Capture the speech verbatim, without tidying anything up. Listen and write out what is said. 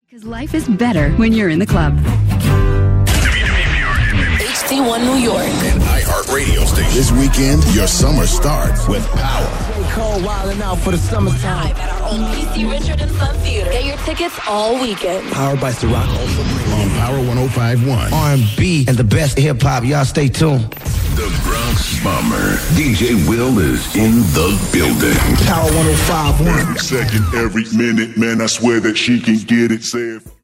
Because life is better when you're in the club. H D one New York. And iHeart Radio Station. This weekend, your summer starts with Power. Cold wilding out for the summertime. Live at our own P C Richard and Son Theater. Get your tickets all weekend. Powered by Ciroc Ultra On Power one oh five point one. R and B and the best hip-hop. Y'all stay tuned. The Bronx Bomber. D J Will is in the building. Power one oh five point one. Every second, every minute, man, I swear that she can get it. Say it.